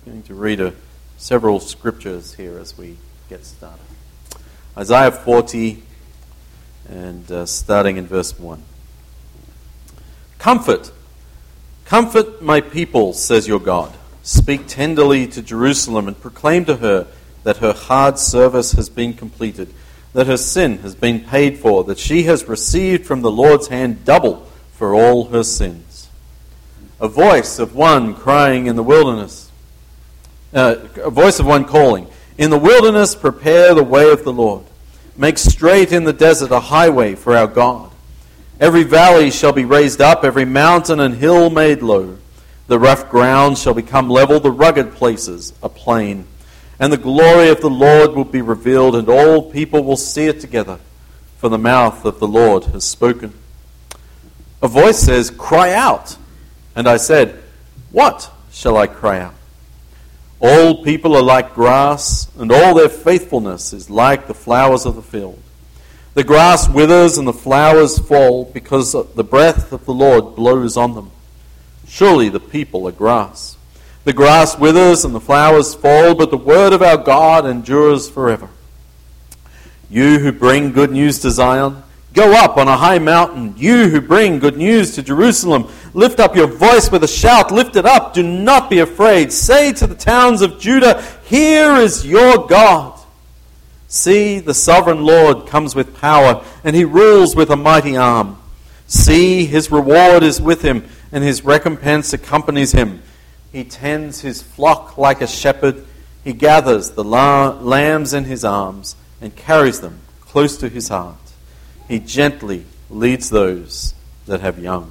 going to read several scriptures here as we get started. Isaiah 40, and starting in verse 1. Comfort my people, says your God. Speak tenderly to Jerusalem and proclaim to her that her hard service has been completed, that her sin has been paid for, that she has received from the Lord's hand double for all her sins. A voice of one crying in the wilderness, a voice of one calling, in the wilderness prepare the way of the Lord. Make straight in the desert a highway for our God. Every valley shall be raised up, every mountain and hill made low. The rough ground shall become level, the rugged places a plain. And the glory of the Lord will be revealed, and all people will see it together, for the mouth of the Lord has spoken. A voice says, cry out. And I said, what shall I cry out? All people are like grass, and all their faithfulness is like the flowers of the field. The grass withers and the flowers fall because the breath of the Lord blows on them. Surely the people are grass. The grass withers and the flowers fall, but the word of our God endures forever. You who bring good news to Zion, go up on a high mountain. You who bring good news to Jerusalem, lift up your voice with a shout. Lift it up. Do not be afraid. Say to the towns of Judah, here is your God. See, the sovereign Lord comes with power, and he rules with a mighty arm. See, his reward is with him, and his recompense accompanies him. He tends his flock like a shepherd. He gathers the lambs in his arms and carries them close to his heart. He gently leads those that have young.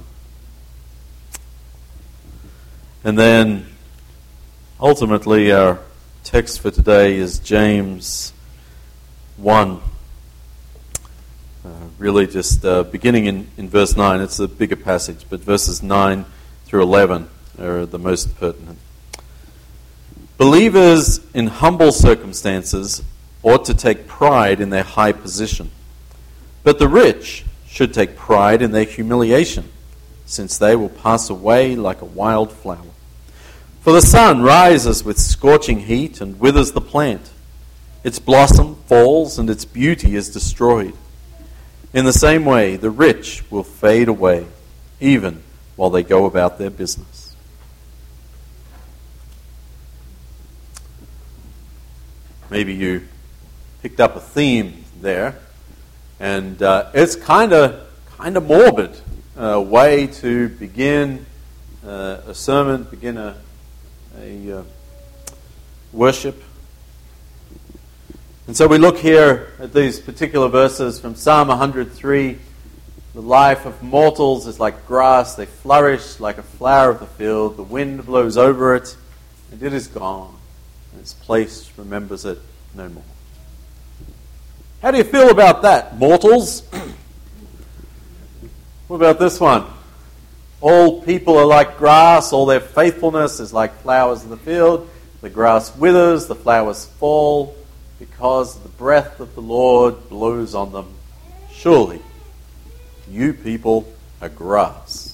And then, ultimately, our text for today is James 1. Really just beginning in verse 9. It's a bigger passage, but verses 9 through 11 are the most pertinent. Believers in humble circumstances ought to take pride in their high position. But the rich should take pride in their humiliation, since they will pass away like a wild flower. For the sun rises with scorching heat and withers the plant. Its blossom falls and its beauty is destroyed. In the same way, the rich will fade away, even while they go about their business. Maybe you picked up a theme there, and it's kind of morbid way to begin a sermon, begin a worship. And so we look here at these particular verses from Psalm 103. The life of mortals is like grass. They flourish like a flower of the field. The wind blows over it, and it is gone. And its place remembers it no more. How do you feel about that, mortals? What about this one? All people are like grass. All their faithfulness is like flowers of the field. The grass withers, the flowers fall, because the breath of the Lord blows on them. Surely, you people are grass.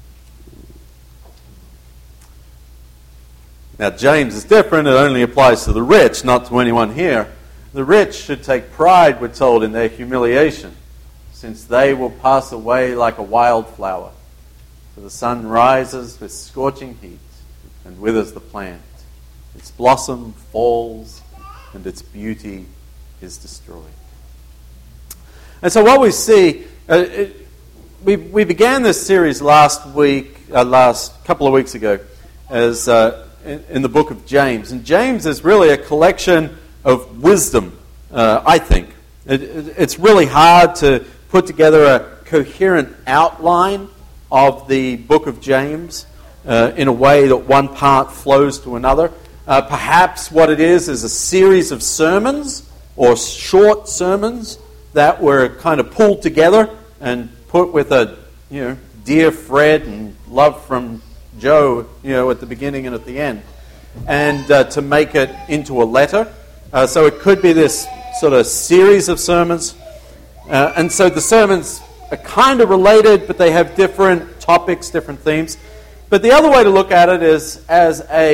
Now, James is different. It only applies to the rich, not to anyone here. The rich should take pride, we're told, in their humiliation, since they will pass away like a wildflower. For the sun rises with scorching heat and withers the plant. Its blossom falls, and its beauty is destroyed. And so what we see, we began this series last couple of weeks ago, as in the book of James. And James is really a collection of wisdom, I think. It's really hard to put together a coherent outline of the book of James in a way that one part flows to another. Perhaps what it is a series of sermons or short sermons that were kind of pulled together and put with a, dear Fred and love from Joe, at the beginning and at the end, and to make it into a letter. So it could be this sort of series of sermons. And so the sermons are kind of related, but they have different topics, different themes. But the other way to look at it is as a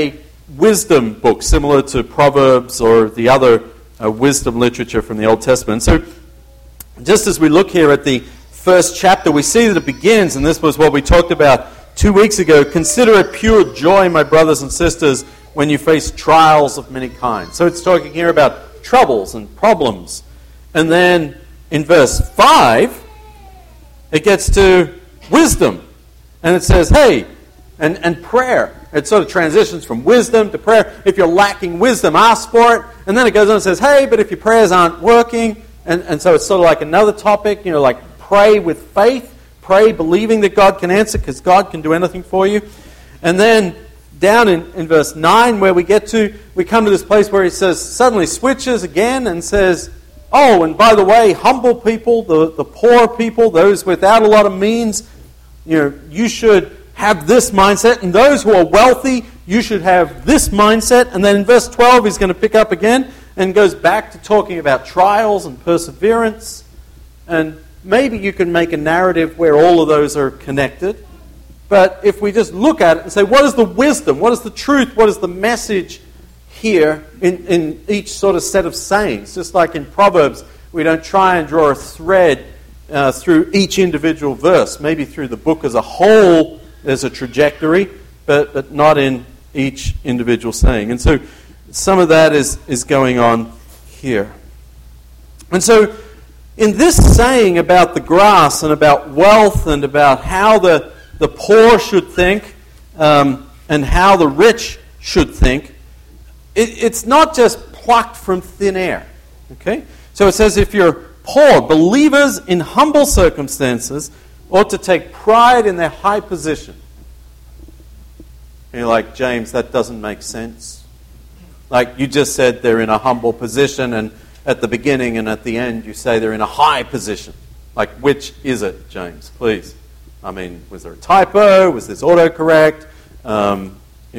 wisdom book, similar to Proverbs or the other wisdom literature from the Old Testament. So just as we look here at the first chapter, we see that it begins, and this was what we talked about 2 weeks ago, consider it pure joy, my brothers and sisters, when you face trials of many kinds. So it's talking here about troubles and problems. And then in verse 5, it gets to wisdom. And it says, hey, and prayer. It sort of transitions from wisdom to prayer. If you're lacking wisdom, ask for it. And then it goes on and says, hey, but if your prayers aren't working, and so it's sort of like another topic, like pray with faith. Pray believing that God can answer, because God can do anything for you. And then down in verse 9 where we come to this place where he says, suddenly switches again and says, oh, and by the way, humble people, the poor people, those without a lot of means, you should have this mindset. And those who are wealthy, you should have this mindset. And then in verse 12, he's going to pick up again and goes back to talking about trials and perseverance. And maybe you can make a narrative where all of those are connected. But if we just look at it and say, what is the wisdom? What is the truth? What is the message here in each sort of set of sayings? Just like in Proverbs, we don't try and draw a thread through each individual verse. Maybe through the book as a whole, there's a trajectory, but not in each individual saying. And so some of that is going on here. And so in this saying about the grass and about wealth and about how the poor should think and how the rich should think, it's not just plucked from thin air. Okay? So it says if you're poor, believers in humble circumstances ought to take pride in their high position. And you're like, James, that doesn't make sense. Like you just said they're in a humble position, and at the beginning and at the end you say they're in a high position. Like, which is it, James? Please. I mean, was there a typo? Was this autocorrect? And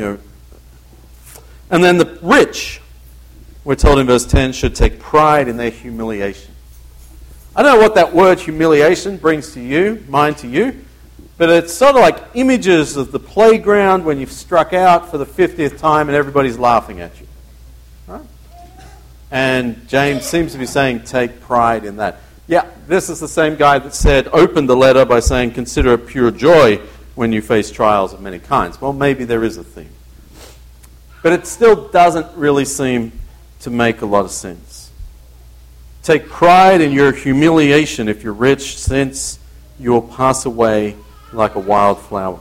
then the rich, we're told in verse 10, should take pride in their humiliation. I don't know what that word humiliation brings to you, mind to you, but it's sort of like images of the playground when you've struck out for the 50th time and everybody's laughing at you. Right? And James seems to be saying, take pride in that. Yeah, this is the same guy that said, opened the letter by saying, consider it pure joy when you face trials of many kinds. Well, maybe there is a theme. But it still doesn't really seem to make a lot of sense. Take pride in your humiliation if you're rich, since you will pass away like a wild flower.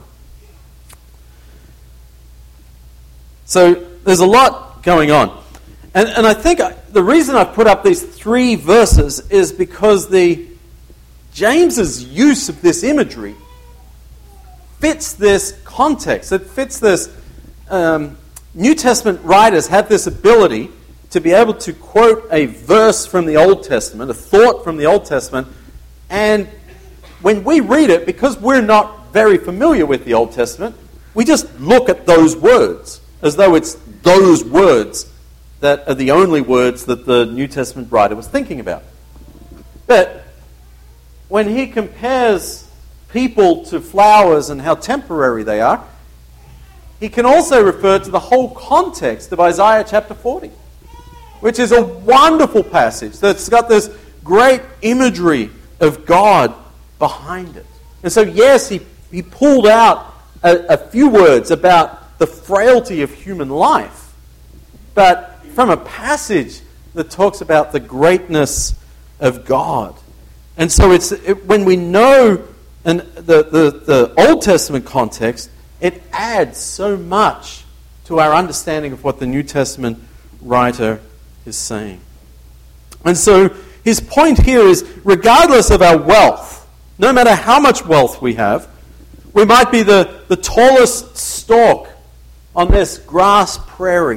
So there's a lot going on. And I think the reason I've put up these 3 verses is because James's use of this imagery fits this context. It fits this. New Testament writers have this ability to be able to quote a verse from the Old Testament, a thought from the Old Testament, and when we read it, because we're not very familiar with the Old Testament, we just look at those words as though it's those words that are the only words that the New Testament writer was thinking about. But when he compares people to flowers and how temporary they are, he can also refer to the whole context of Isaiah chapter 40, which is a wonderful passage that's got this great imagery of God behind it. And so, yes, he pulled out a few words about the frailty of human life, but from a passage that talks about the greatness of God. And so when we know the Old Testament context, it adds so much to our understanding of what the New Testament writer is saying. And so his point here is, regardless of our wealth, no matter how much wealth we have, we might be the tallest stalk on this grass prairie.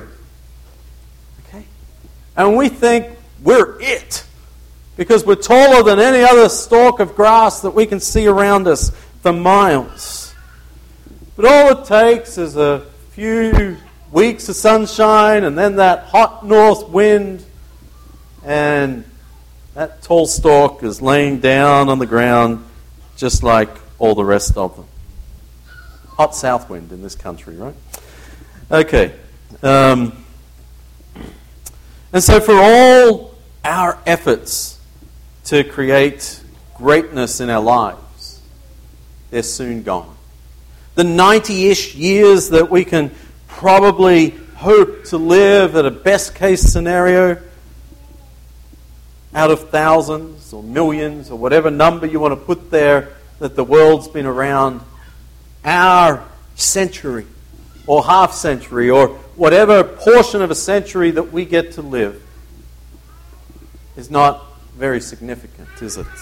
And we think we're it because we're taller than any other stalk of grass that we can see around us for miles. But all it takes is a few weeks of sunshine and then that hot north wind, and that tall stalk is laying down on the ground just like all the rest of them. Hot south wind in this country, right? Okay. And so for all our efforts to create greatness in our lives, they're soon gone. The 90-ish years that we can probably hope to live at a best-case scenario, out of thousands or millions or whatever number you want to put there that the world's been around, our century or half century or whatever portion of a century that we get to live is not very significant, is it?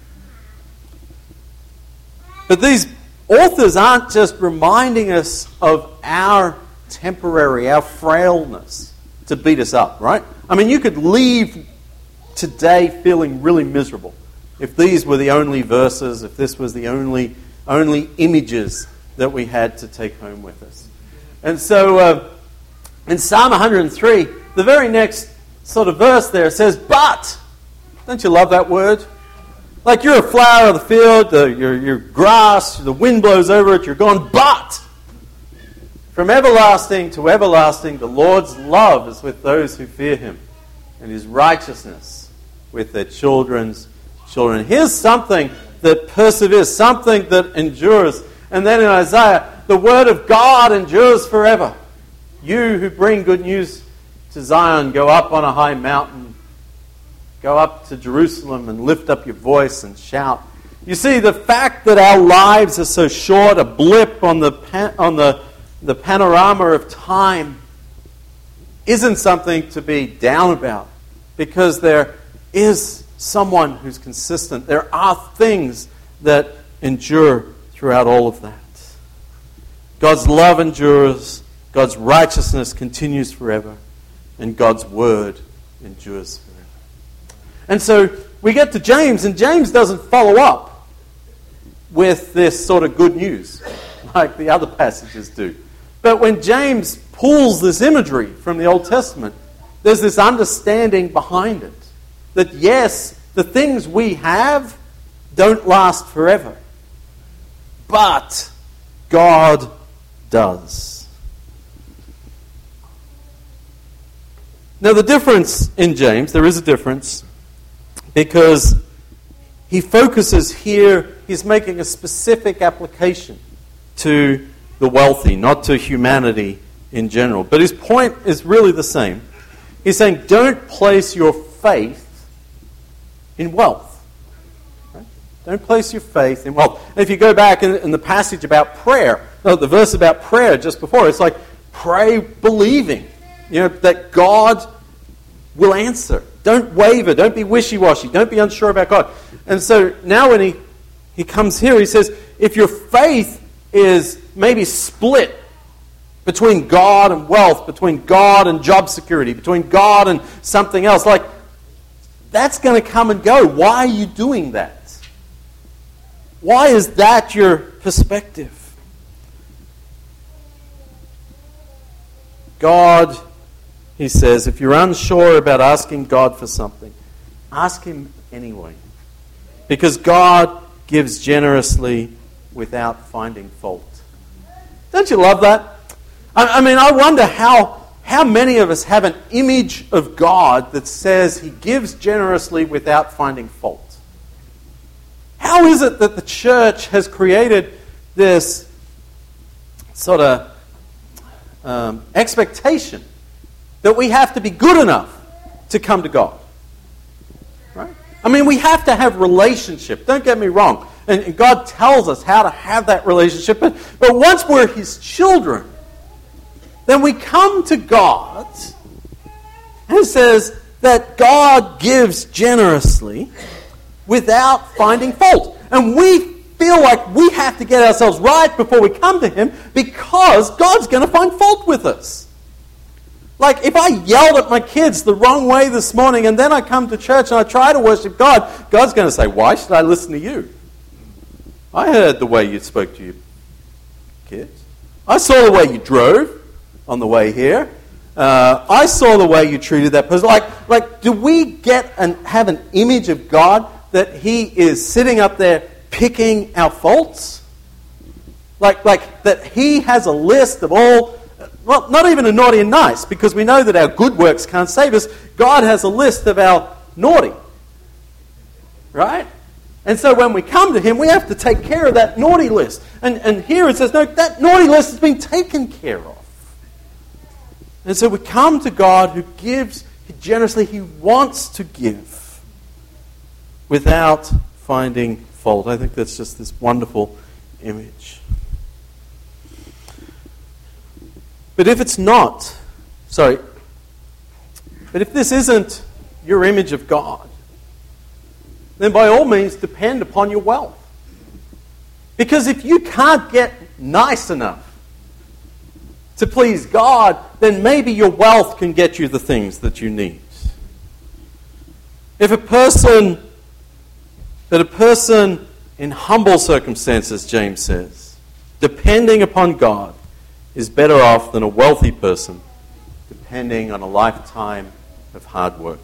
But these authors aren't just reminding us of our temporary, our frailness to beat us up, right? I mean, you could leave today feeling really miserable if these were the only verses, if this was the only images that we had to take home with us. And so in Psalm 103, the very next sort of verse there says, but. Don't you love that word? Like you're a flower of the field, your grass, the wind blows over it, you're gone, but. From everlasting to everlasting, the Lord's love is with those who fear him, and his righteousness with their children's children. Here's something that perseveres, something that endures. And then in Isaiah, the word of God endures forever. You who bring good news to Zion, go up on a high mountain, go up to Jerusalem and lift up your voice and shout. You see, the fact that our lives are so short, a blip on the panorama of time, isn't something to be down about, because there is someone who's consistent. There are things that endure throughout all of that. God's love endures, God's righteousness continues forever, and God's word endures forever. And so we get to James, and James doesn't follow up with this sort of good news like the other passages do. But when James pulls this imagery from the Old Testament, there's this understanding behind it. That yes, the things we have don't last forever. But God does. Now the difference in James, there is a difference, because he focuses here, he's making a specific application to the wealthy, not to humanity in general. But his point is really the same. He's saying, don't place your faith in wealth. Right? Don't place your faith in wealth. And if you go back in the passage about prayer, the verse about prayer just before, it's like, pray believing, that God will answer. Don't waver. Don't be wishy-washy. Don't be unsure about God. And so now when he comes here, he says, if your faith is maybe split between God and wealth, between God and job security, between God and something else, like, that's going to come and go. Why are you doing that? Why is that your perspective? God, he says, if you're unsure about asking God for something, ask him anyway. Because God gives generously without finding fault. Don't you love that? I mean, I wonder how many of us have an image of God that says he gives generously without finding fault. How is it that the church has created this sort of expectation that we have to be good enough to come to God? Right? I mean, we have to have relationship. Don't get me wrong. And God tells us how to have that relationship. But once we're his children, then we come to God and it says that God gives generously without finding fault. And we feel like we have to get ourselves right before we come to him, because God's going to find fault with us. Like, if I yelled at my kids the wrong way this morning and then I come to church and I try to worship God, God's going to say, why should I listen to you? I heard the way you spoke to your kids. I saw the way you drove on the way here. I saw the way you treated that person. Like, do we get and have an image of God that he is sitting up there picking our faults? Like that he has a list of all well, not even a naughty and nice, because we know that our good works can't save us. God has a list of our naughty. Right? And so when we come to him, we have to take care of that naughty list. And here it says, no, that naughty list has been taken care of. And so we come to God who gives generously. He wants to give without finding fault. I think that's just this wonderful image. But if it's not, but if this isn't your image of God, then by all means depend upon your wealth. Because if you can't get nice enough to please God, then maybe your wealth can get you the things that you need. If a person in humble circumstances, James says, depending upon God, is better off than a wealthy person depending on a lifetime of hard work.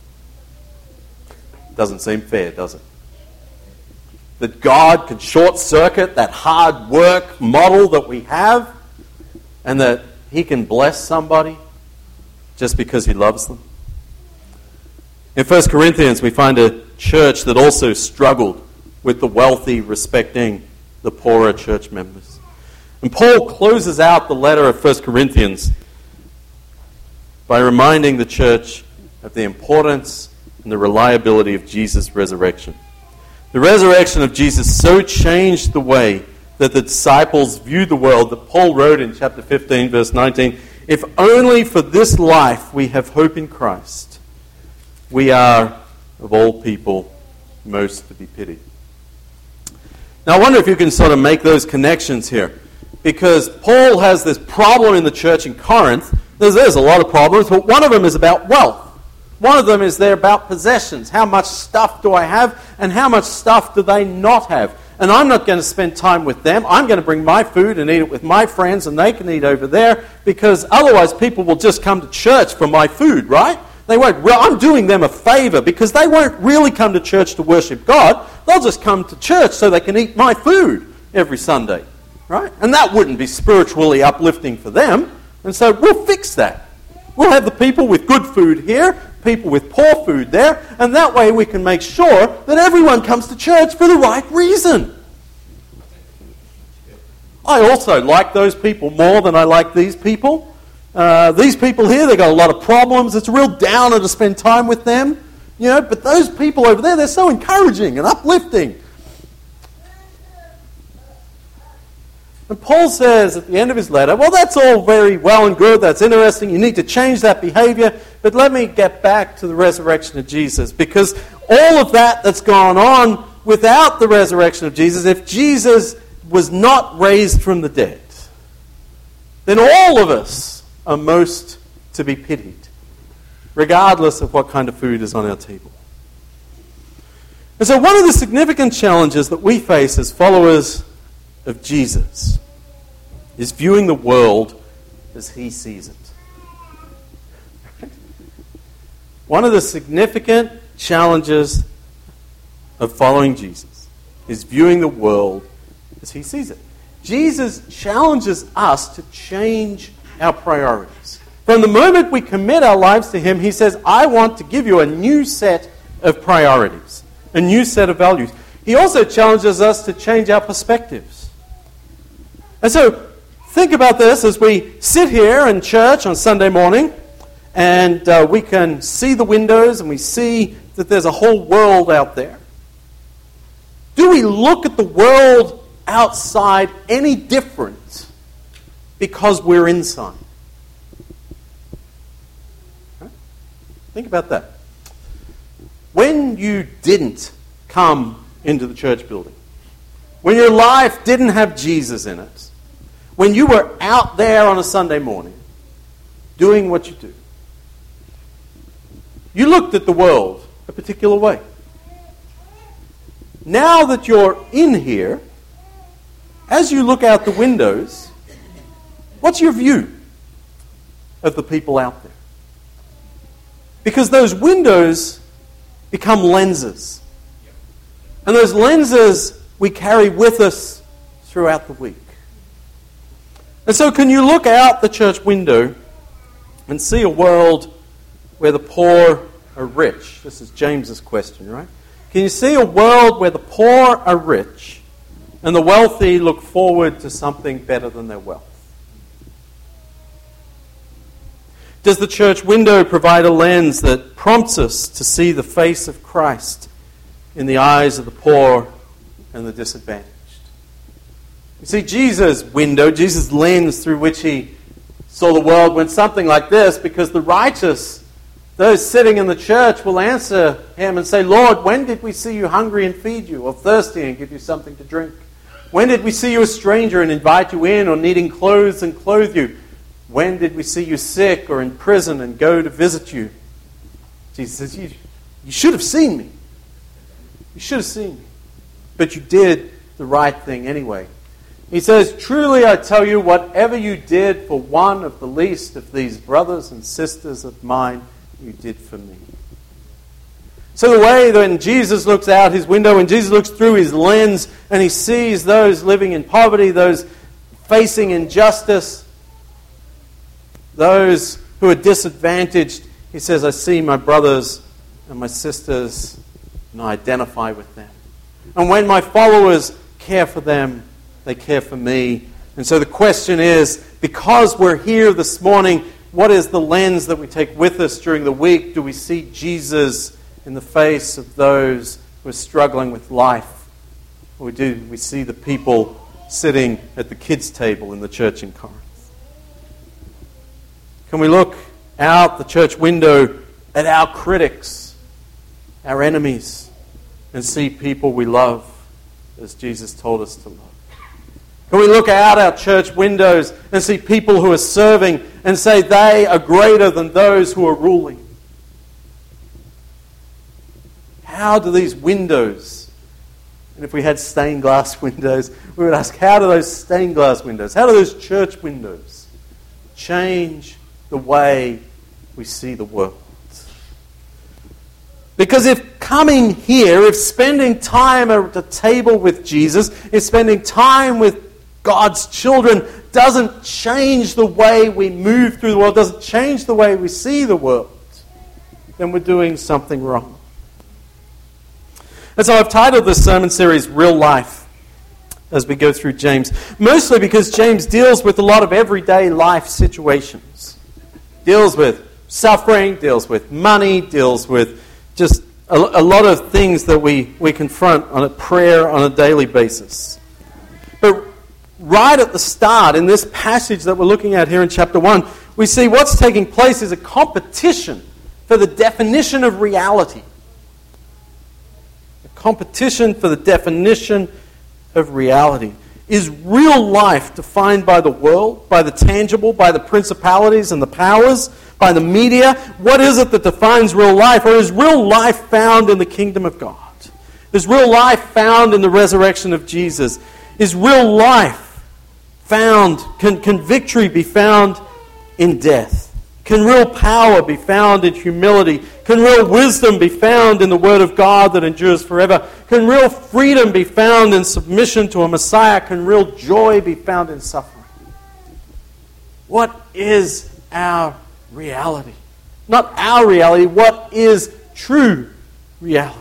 Doesn't seem fair, does it? That God can short-circuit that hard work model that we have, and that he can bless somebody just because he loves them. In 1 Corinthians, we find a church that also struggled with the wealthy respecting the poorer church members. And Paul closes out the letter of 1 Corinthians by reminding the church of the importance and the reliability of Jesus' resurrection. The resurrection of Jesus so changed the way that the disciples viewed the world that Paul wrote in chapter 15, verse 19, if only for this life we have hope in Christ, we are, of all people, most to be pitied. Now I wonder if you can sort of make those connections here, because Paul has this problem in the church in Corinth. There's a lot of problems, but one of them is about wealth. One of them is they're about possessions. How much stuff do I have, and how much stuff do they not have? And I'm not going to spend time with them. I'm going to bring my food and eat it with my friends, and they can eat over there, because otherwise people will just come to church for my food, right? They won't. Well, I'm doing them a favor, because they won't really come to church to worship God. They'll just come to church so they can eat my food every Sunday, right? And that wouldn't be spiritually uplifting for them. And so we'll fix that. We'll have the people with good food here, people with poor food there, and that way we can make sure that everyone comes to church for the right reason. I also like those people more than I like these people. These people here, they've got a lot of problems. It's a real downer to spend time with them. But those people over there, they're so encouraging and uplifting. And Paul says at the end of his letter, well, that's all very well and good. That's interesting. You need to change that behavior. But let me get back to the resurrection of Jesus. Because all of that's gone on without the resurrection of Jesus, if Jesus was not raised from the dead, then all of us are most to be pitied, regardless of what kind of food is on our table. And so one of the significant challenges that we face as followers of Jesus is viewing the world as he sees it. One of the significant challenges of following Jesus is viewing the world as he sees it. Jesus challenges us to change our priorities. From the moment we commit our lives to him, he says, I want to give you a new set of priorities, a new set of values. He also challenges us to change our perspectives. And so, think about this as we sit here in church on Sunday morning, and we can see the windows and we see that there's a whole world out there. Do we look at the world outside any different because we're inside? Right? Think about that. When you didn't come into the church building, when your life didn't have Jesus in it, when you were out there on a Sunday morning doing what you do, you looked at the world a particular way. Now that you're in here, as you look out the windows, what's your view of the people out there? Because those windows become lenses. And those lenses we carry with us throughout the week. And so can you look out the church window and see a world where the poor are rich? This is James's question, right? Can you see a world where the poor are rich and the wealthy look forward to something better than their wealth? Does the church window provide a lens that prompts us to see the face of Christ in the eyes of the poor and the disadvantaged? You see, Jesus' window, Jesus' lens through which he saw the world went something like this, because the righteous, those sitting in the church, will answer him and say, Lord, when did we see you hungry and feed you, or thirsty and give you something to drink? When did we see you a stranger and invite you in, or needing clothes and clothe you? When did we see you sick or in prison and go to visit you? Jesus says, you should have seen me. You should have seen me. But you did the right thing anyway. He says, truly I tell you, whatever you did for one of the least of these brothers and sisters of mine, you did for me. So the way that Jesus looks out his window, and Jesus looks through his lens, and he sees those living in poverty, those facing injustice, those who are disadvantaged, he says, I see my brothers and my sisters, and I identify with them. And when my followers care for them, they care for me. And so the question is, because we're here this morning, what is the lens that we take with us during the week? Do we see Jesus in the face of those who are struggling with life? Or do we see the people sitting at the kids' table in the church in Corinth? Can we look out the church window at our critics, our enemies, and see people we love as Jesus told us to love? Can we look out our church windows and see people who are serving and say they are greater than those who are ruling? How do these windows, and if we had stained glass windows, we would ask, how do those stained glass windows, how do those church windows change the way we see the world? Because if coming here, if spending time at the table with Jesus, if spending time with God's children doesn't change the way we move through the world, doesn't change the way we see the world, then we're doing something wrong. And so I've titled this sermon series, Real Life, as we go through James. Mostly because James deals with a lot of everyday life situations. Deals with suffering, deals with money, deals with just a lot of things that we confront on a prayer on a daily basis. But right at the start, in this passage that we're looking at here in chapter 1, we see what's taking place is a competition for the definition of reality. A competition for the definition of reality. Is real life defined by the world, by the tangible, by the principalities and the powers, by the media? What is it that defines real life? Or is real life found in the kingdom of God? Is real life found in the resurrection of Jesus? Is real life found, can victory be found in death? Can real power be found in humility? Can real wisdom be found in the Word of God that endures forever? Can real freedom be found in submission to a Messiah? Can real joy be found in suffering? What is our reality? Not our reality, what is true reality?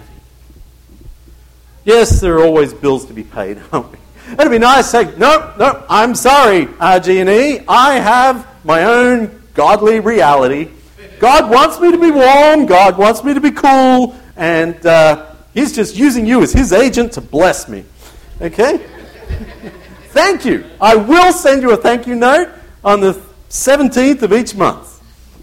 Yes, there are always bills to be paid, aren't we? It'd be nice to say, no, I'm sorry, RG&E, I have my own godly reality. God wants me to be warm, God wants me to be cool, and He's just using you as His agent to bless me. Okay? Thank you. I will send you a thank you note on the 17th of each month.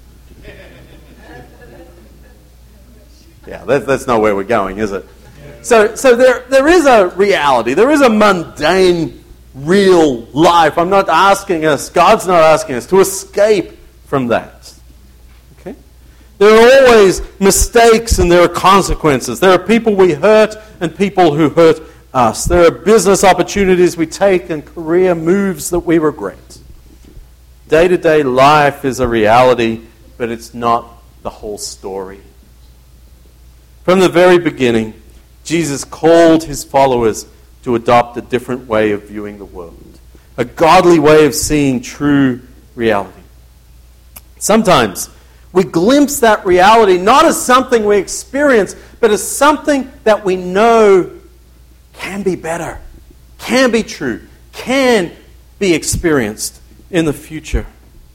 Yeah, that's not where we're going, is it? So there is a reality. There is a mundane, real life. I'm not asking us, God's not asking us to escape from that. Okay? There are always mistakes and there are consequences. There are people we hurt and people who hurt us. There are business opportunities we take and career moves that we regret. Day-to-day life is a reality, but it's not the whole story. From the very beginning, Jesus called His followers to adopt a different way of viewing the world. a godly way of seeing true reality. Sometimes we glimpse that reality not as something we experience, but as something that we know can be better, can be true, can be experienced in the future.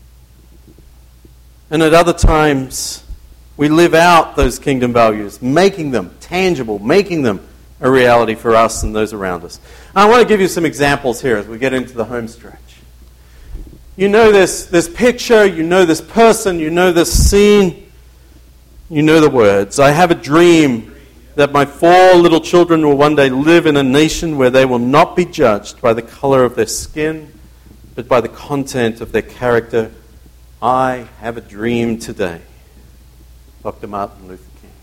And at other times, we live out those kingdom values, making them tangible, making them a reality for us and those around us. I want to give you some examples here as we get into the home stretch. You know this picture, you know this person, you know this scene, you know the words. I have a dream that my 4 little children will one day live in a nation where they will not be judged by the color of their skin, but by the content of their character. I have a dream today. Dr. Martin Luther King.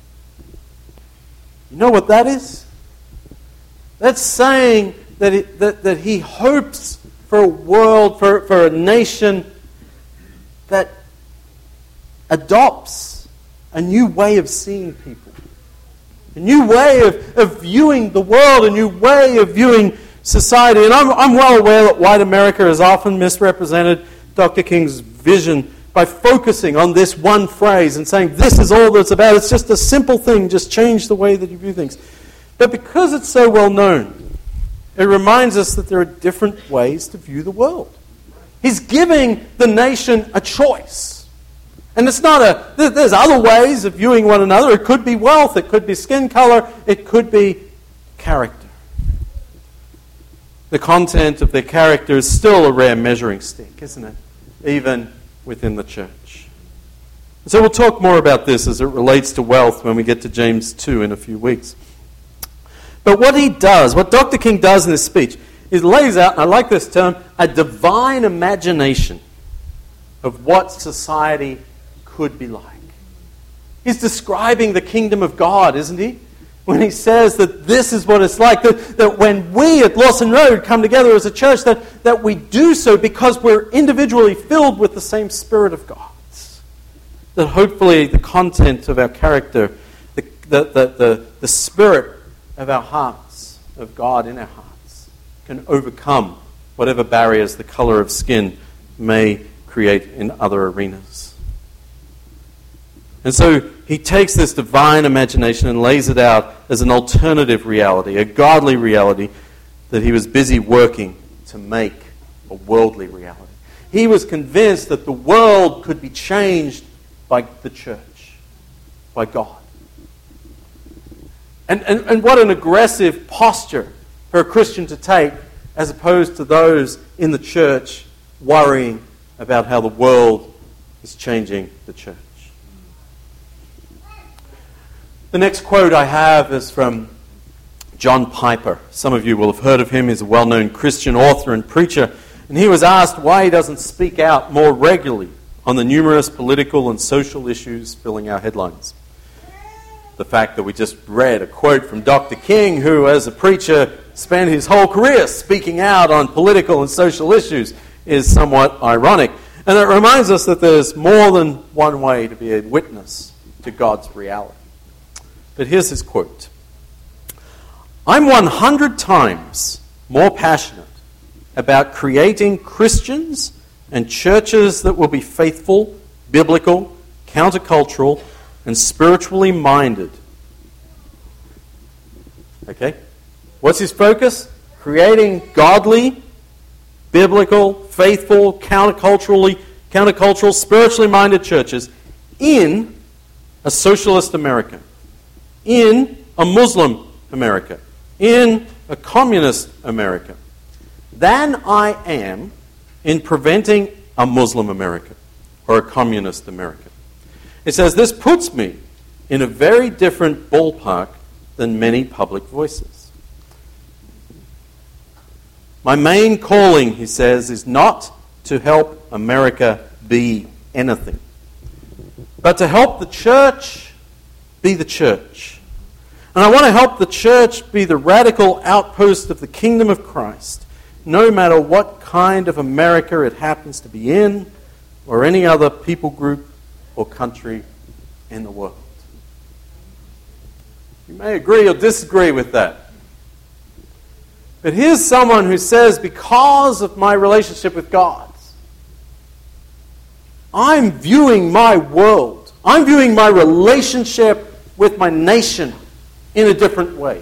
You know what that is? That's saying that he hopes for a world, for a nation that adopts a new way of seeing people, a new way of viewing the world, a new way of viewing society. And I'm well aware that white America is often misrepresented Dr. King's vision by focusing on this one phrase and saying, this is all that's about. It's just a simple thing, just change the way that you view things. But because it's so well known, it reminds us that there are different ways to view the world. He's giving the nation a choice. And it's not there's other ways of viewing one another. It could be wealth, it could be skin color, it could be character. The content of their character is still a rare measuring stick, isn't it? Even within the church. So we'll talk more about this as it relates to wealth when we get to James 2 in a few weeks. But what he does, what Dr. King does in this speech, is lays out, and I like this term, a divine imagination of what society could be like. He's describing the kingdom of God, isn't he? When he says that this is what it's like, that when we at Lawson Road come together as a church, that we do so because we're individually filled with the same Spirit of God. That hopefully the content of our character, the spirit of our hearts, of God in our hearts, can overcome whatever barriers the color of skin may create in other arenas. And so he takes this divine imagination and lays it out as an alternative reality, a godly reality that he was busy working to make a worldly reality. He was convinced that the world could be changed by the church, by God. And what an aggressive posture for a Christian to take as opposed to those in the church worrying about how the world is changing the church. The next quote I have is from John Piper. Some of you will have heard of him. He's a well-known Christian author and preacher. And he was asked why he doesn't speak out more regularly on the numerous political and social issues filling our headlines. The fact that we just read a quote from Dr. King, who as a preacher spent his whole career speaking out on political and social issues, is somewhat ironic. And it reminds us that there's more than one way to be a witness to God's reality. But here's his quote. I'm 100 times more passionate about creating Christians and churches that will be faithful, biblical, countercultural, and spiritually minded. Okay? What's his focus? Creating godly, biblical, faithful, countercultural, spiritually minded churches in a socialist America, in a Muslim America, in a communist America, than I am in preventing a Muslim America or a communist America. It says, this puts me in a very different ballpark than many public voices. My main calling, he says, is not to help America be anything, but to help the church be the church. And I want to help the church be the radical outpost of the kingdom of Christ, no matter what kind of America it happens to be in, or any other people group or country in the world. You may agree or disagree with that. But here's someone who says, because of my relationship with God, I'm viewing my world, I'm viewing my relationship with my nation in a different way.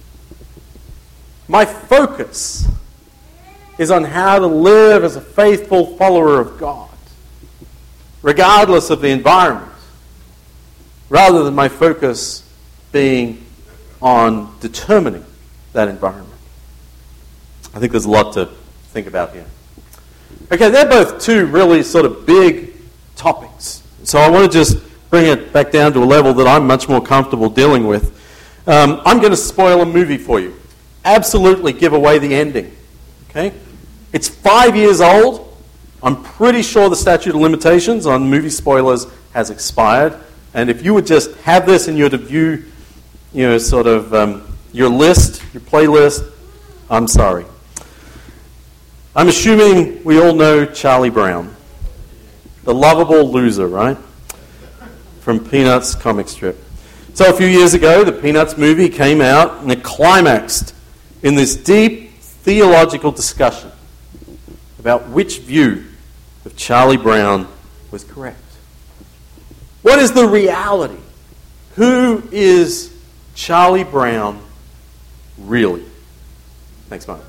My focus is on how to live as a faithful follower of God, regardless of the environment, rather than my focus being on determining that environment. I think there's a lot to think about here. Okay, they're both two really sort of big topics. So I want to just bring it back down to a level that I'm much more comfortable dealing with. I'm going to spoil a movie for you. Absolutely give away the ending. Okay? It's 5 years old. I'm pretty sure the statute of limitations on movie spoilers has expired. And if you would just have this in your view, sort of your list, your playlist, I'm sorry. I'm assuming we all know Charlie Brown, the lovable loser, right? From Peanuts comic strip. So a few years ago, the Peanuts movie came out and it climaxed in this deep theological discussion about which view of Charlie Brown was correct. What is the reality? Who is Charlie Brown really? Thanks, Mark.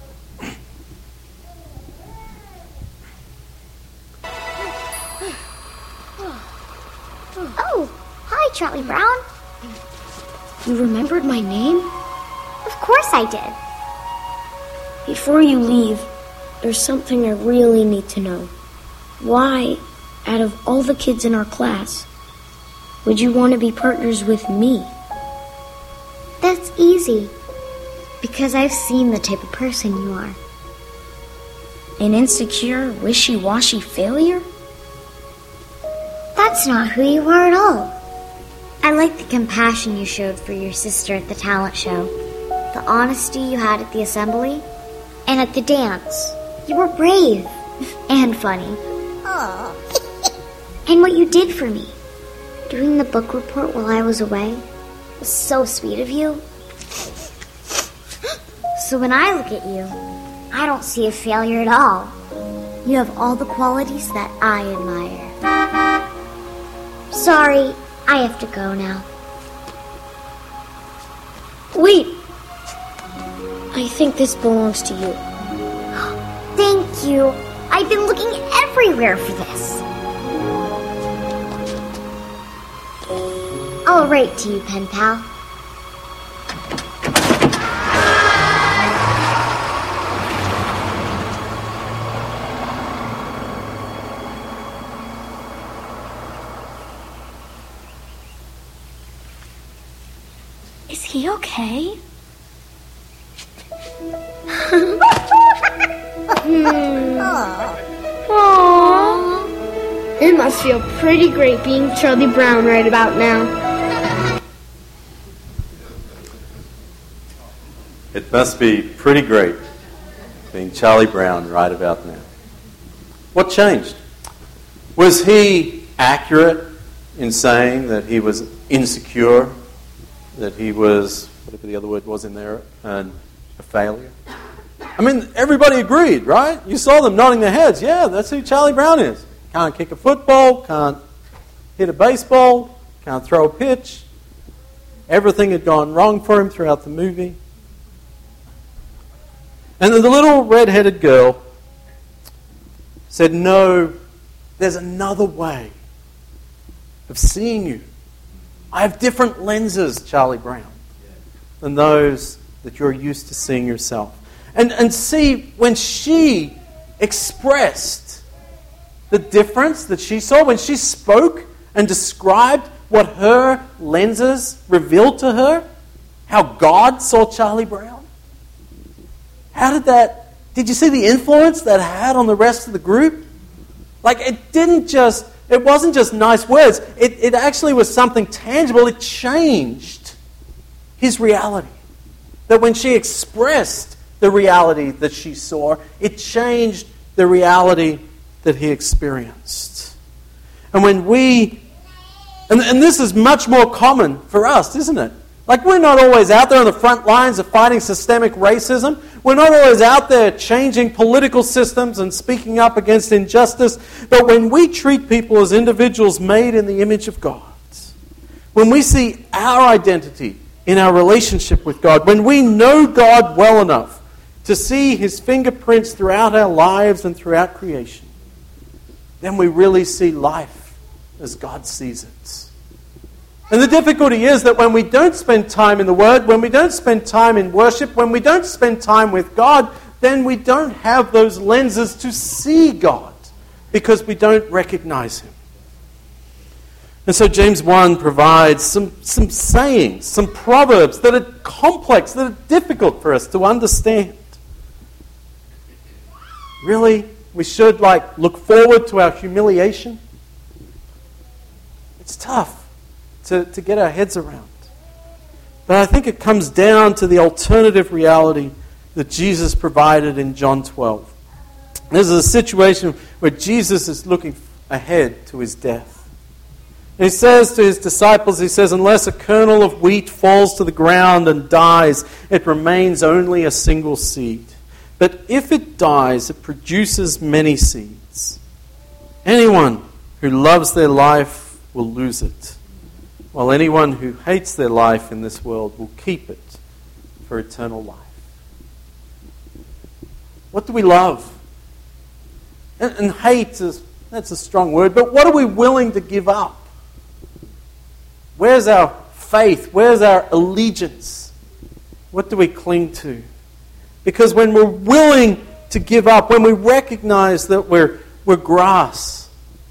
Oh, hi, Charlie Brown. You remembered my name? Of course I did. Before you leave, there's something I really need to know. Why, out of all the kids in our class, would you want to be partners with me? That's easy. Because I've seen the type of person you are. An insecure, wishy-washy failure? That's not who you are at all. I like the compassion you showed for your sister at the talent show, the honesty you had at the assembly, and at the dance. You were brave and funny. And what you did for me, doing the book report while I was away, was so sweet of you. So when I look at you, I don't see a failure at all. You have all the qualities that I admire. Sorry, I have to go now. Wait! I think this belongs to you. Thank you. I've been looking everywhere for this. I'll write to you, pen pal. Is he okay? Aww. It must feel pretty great being Charlie Brown right about now. It must be pretty great being Charlie Brown right about now. What changed? Was he accurate in saying that he was insecure, that he was, whatever the other word was in there, a failure? I mean, everybody agreed, right? You saw them nodding their heads. Yeah, that's who Charlie Brown is. Can't kick a football, can't hit a baseball, can't throw a pitch. Everything had gone wrong for him throughout the movie. And then the little red-headed girl said, no, there's another way of seeing you. I have different lenses, Charlie Brown, than those that you're used to seeing yourself. And see, when she expressed the difference that she saw, when she spoke and described what her lenses revealed to her, how God saw Charlie Brown, did you see the influence that had on the rest of the group? Like, it wasn't just nice words. It actually was something tangible. It changed his reality. That when she expressed the reality that she saw, it changed the reality that he experienced. And when and this is much more common for us, isn't it? Like, we're not always out there on the front lines of fighting systemic racism. We're not always out there changing political systems and speaking up against injustice. But when we treat people as individuals made in the image of God, when we see our identity in our relationship with God, when we know God well enough to see His fingerprints throughout our lives and throughout creation, then we really see life as God sees it. And the difficulty is that when we don't spend time in the Word, when we don't spend time in worship, when we don't spend time with God, then we don't have those lenses to see God because we don't recognize Him. And so James 1 provides some sayings, some proverbs that are complex, that are difficult for us to understand. Really, we should look forward to our humiliation. It's tough to get our heads around. But I think it comes down to the alternative reality that Jesus provided in John 12. This is a situation where Jesus is looking ahead to His death. And He says to His disciples, He says, unless a kernel of wheat falls to the ground and dies, it remains only a single seed. But if it dies, it produces many seeds. Anyone who loves their life will lose it, while anyone who hates their life in this world will keep it for eternal life. What do we love? And hate that's a strong word, but what are we willing to give up? Where's our faith? Where's our allegiance? What do we cling to? Because when we're willing to give up, when we recognize that we're grass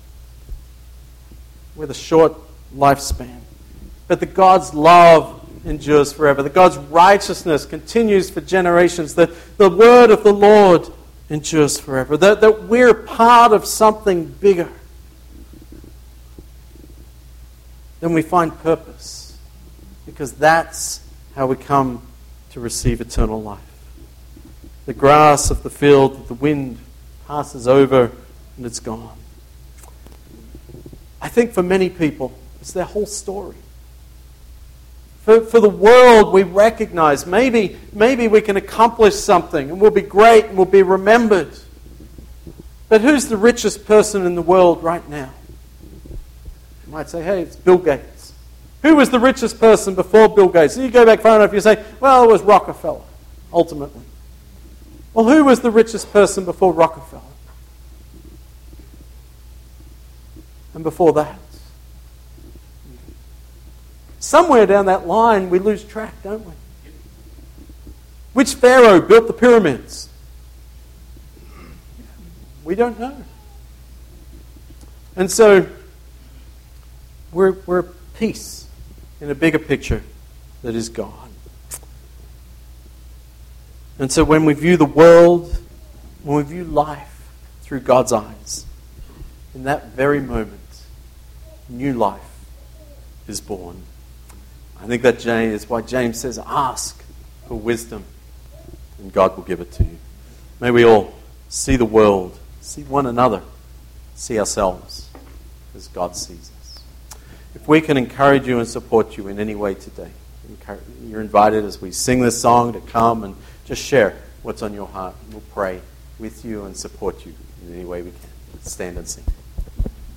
with a short lifespan, but that God's love endures forever, that God's righteousness continues for generations, that the word of the Lord endures forever, that we're part of something bigger, then we find purpose, because that's how we come to receive eternal life. The grass of the field that the wind passes over and it's gone. I think for many people, it's their whole story. For the world, we recognize maybe we can accomplish something and we'll be great and we'll be remembered. But who's the richest person in the world right now? You might say, hey, it's Bill Gates. Who was the richest person before Bill Gates? And you go back far enough, you say, well, it was Rockefeller, ultimately. Well, who was the richest person before Rockefeller? And before that? Somewhere down that line, we lose track, don't we? Which pharaoh built the pyramids? We don't know. And so, we're at peace in a bigger picture that is God. And so when we view the world, when we view life through God's eyes, in that very moment, new life is born. I think that is why James says, ask for wisdom, and God will give it to you. May we all see the world, see one another, see ourselves as God sees us. If we can encourage you and support you in any way today, you're invited as we sing this song to come and just share what's on your heart. We'll pray with you and support you in any way we can. Stand and sing.